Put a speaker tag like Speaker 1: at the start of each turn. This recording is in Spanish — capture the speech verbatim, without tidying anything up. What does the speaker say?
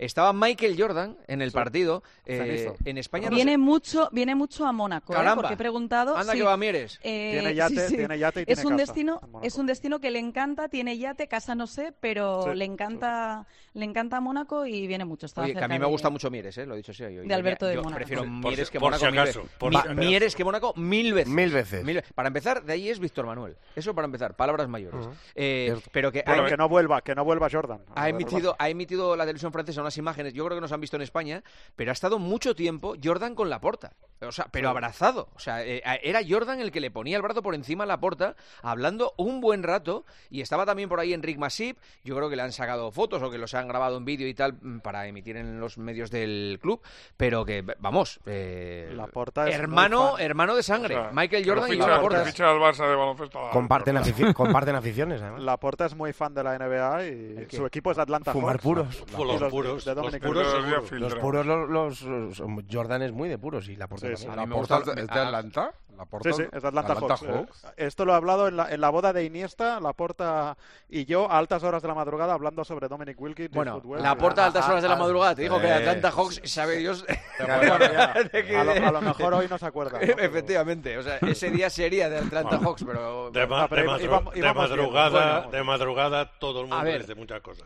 Speaker 1: Estaba Michael Jordan en el
Speaker 2: Sí.
Speaker 1: partido. Eh, en España no
Speaker 3: Viene
Speaker 1: sé-
Speaker 3: mucho, viene mucho a Mónaco, ¿eh?
Speaker 1: Caramba.
Speaker 3: Porque he preguntado.
Speaker 1: Anda
Speaker 3: sí.
Speaker 1: que va Mieres.
Speaker 3: Eh,
Speaker 2: Tiene yate,
Speaker 3: sí, sí.
Speaker 2: tiene yate y
Speaker 3: es
Speaker 2: tiene
Speaker 3: un
Speaker 2: casa
Speaker 3: destino,
Speaker 2: en Mónaco.
Speaker 3: es un destino que le encanta, tiene yate, casa no sé, pero
Speaker 2: Sí,
Speaker 3: le encanta, le encanta Mónaco y viene mucho. Está
Speaker 1: Oye, que a
Speaker 3: cerca
Speaker 1: mí me
Speaker 3: de-
Speaker 1: gusta mucho Mieres, ¿eh? Lo he dicho sí. Yo,
Speaker 3: de Alberto de
Speaker 1: yo
Speaker 3: Mónaco.
Speaker 1: prefiero
Speaker 4: Por si-
Speaker 1: Mieres que
Speaker 4: por
Speaker 1: Mónaco.
Speaker 4: si
Speaker 1: mil
Speaker 4: acaso,
Speaker 1: veces.
Speaker 4: por
Speaker 1: Mi-
Speaker 4: si acaso.
Speaker 1: Mieres que Mónaco mil veces.
Speaker 5: Mil veces.
Speaker 1: Mil ve- Para empezar, de ahí es Víctor Manuel. Eso para empezar, palabras mayores.
Speaker 5: Ujú.
Speaker 1: Eh,
Speaker 5: Cierto.
Speaker 1: pero que
Speaker 2: Bueno,
Speaker 1: ha-
Speaker 2: que no vuelva, que no vuelva Jordan.
Speaker 1: Ha emitido, ha emitido la televisión francesa unas imágenes, yo creo que no se han visto en España, pero ha estado mucho tiempo Jordan con Laporta. O sea, pero abrazado. O sea, eh, era Jordan el que le ponía el brazo por encima a Laporta, hablando un buen rato, y estaba también por ahí Enric Masip. Yo creo que le han sacado fotos o que los han grabado en vídeo y tal mm, para emitir en los medios del club, pero que, vamos, eh,
Speaker 2: Laporta es
Speaker 1: hermano,
Speaker 2: muy fan.
Speaker 1: hermano de sangre,
Speaker 6: O sea,
Speaker 1: Michael
Speaker 6: que lo
Speaker 1: Jordan y
Speaker 6: ficha-
Speaker 1: Laporta.
Speaker 6: que ficha al Barça de baloncesto. a la-
Speaker 5: Comparten, afici- comparten aficiones, además.
Speaker 2: Laporta es muy fan de la N B A y
Speaker 1: qué?
Speaker 2: su equipo es Atlanta
Speaker 5: Fumar
Speaker 2: Hawks.
Speaker 5: puros.
Speaker 2: Y
Speaker 4: Los
Speaker 2: los-
Speaker 4: puros,
Speaker 2: de
Speaker 4: los
Speaker 2: Dominic
Speaker 4: puros
Speaker 6: Los
Speaker 2: Wilkins.
Speaker 6: días
Speaker 4: seguro.
Speaker 6: filtran.
Speaker 5: Los puros, los, los, los- Jordan es muy de puros y la porta
Speaker 2: Sí, sí.
Speaker 5: también.
Speaker 1: A mí me
Speaker 7: Porta
Speaker 1: gusta-
Speaker 7: es de Atlanta. La Porta,
Speaker 2: Sí, sí, es de Atlanta,
Speaker 7: Atlanta
Speaker 2: Hawks.
Speaker 7: Hawks.
Speaker 2: Eh, Esto lo he hablado en la, en la boda de Iniesta, Laporta y yo a altas horas de la madrugada hablando sobre Dominic Wilkins. y
Speaker 1: Bueno,
Speaker 2: fútbol.
Speaker 1: Laporta a altas horas de la
Speaker 5: ah,
Speaker 1: madrugada, te digo que
Speaker 5: eh.
Speaker 1: Atlanta Hawks sabe Dios...
Speaker 2: Bueno, ya,
Speaker 1: de que-
Speaker 2: a, lo, a lo mejor hoy no se acuerda. ¿no? Pero-
Speaker 1: Efectivamente, o sea, ese día sería de Atlanta
Speaker 4: Bueno.
Speaker 1: Hawks, pero...
Speaker 4: De, ma-
Speaker 2: Ah, pero
Speaker 4: de
Speaker 2: íbamos-
Speaker 4: madru-
Speaker 2: íbamos
Speaker 4: de
Speaker 2: bien.
Speaker 4: madrugada,
Speaker 2: Bueno.
Speaker 4: de madrugada todo el
Speaker 1: A
Speaker 4: mundo
Speaker 1: ver.
Speaker 4: dice muchas cosas.